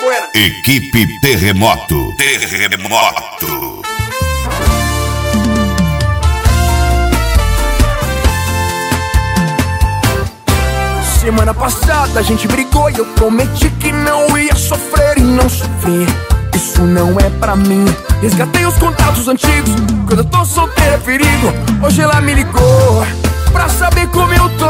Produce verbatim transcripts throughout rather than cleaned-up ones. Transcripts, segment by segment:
buena. Equipe Terremoto. Terremoto. Semana passada a gente brigou e eu prometi que não ia sofrer e não sofri. Isso não é pra mim. Resgatei os contatos antigos. Quando eu tô solteiro é perigo. Hoje ela me ligou pra saber como eu tô.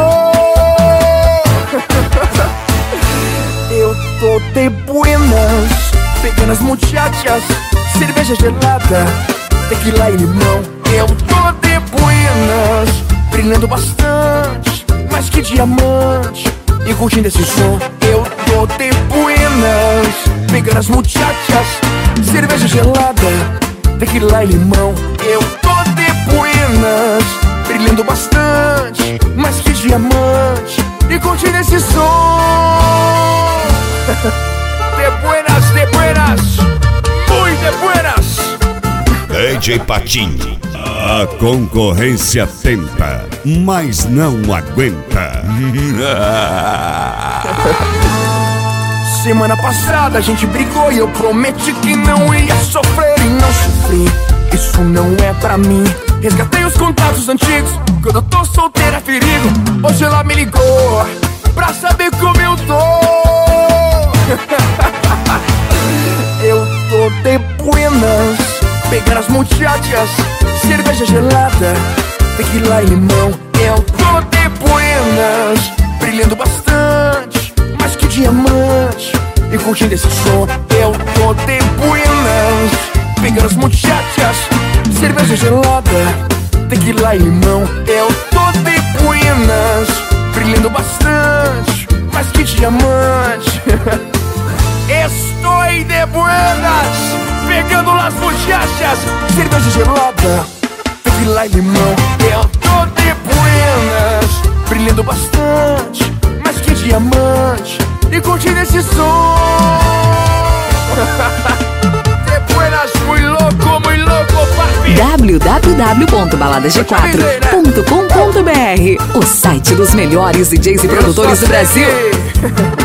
Eu tô de buenas, pegando as muchachas, cerveja gelada, tequila e limão. Eu tô de buenas, brilhando bastante, mais que diamante, e curtindo esse som. Eu tô de buenas, pegando as muchachas, cerveja gelada, tequila e limão. Eu tô de buenas, brilhando bastante, mais que diamante, e curtindo esse som. De buenas, de buenas, muito de buenas. D J Patinho. A concorrência tenta, mas não aguenta. Semana passada a gente brigou e eu prometi que não ia sofrer e não sofri. Isso não é pra mim. Resgatei os contatos antigos. Quando eu tô solteiro é perigo. Hoje ela me ligou pra saber como eu tô. Eu tô de buenas, pegando as muchachas, cerveja gelada, tequila e limão. Eu tô de buenas, brilhando bastante, mais que diamante, e curtindo esse som. Eu tô de buenas, pegando as muchachas, cerveja gelada, tequila e limão. Eu tô de buenas, brilhando bastante, mais que diamante. Estou de buenas, pegando las muchachas, cerveja gelada, tequila e limão. Eu tô de buenas, brilhando bastante, mais que diamante, e curtindo esse som. De buenas, muito louco, muito louco, papi. w w w ponto balada g quatro ponto com ponto b r, o site dos melhores D Js e produtores do Brasil.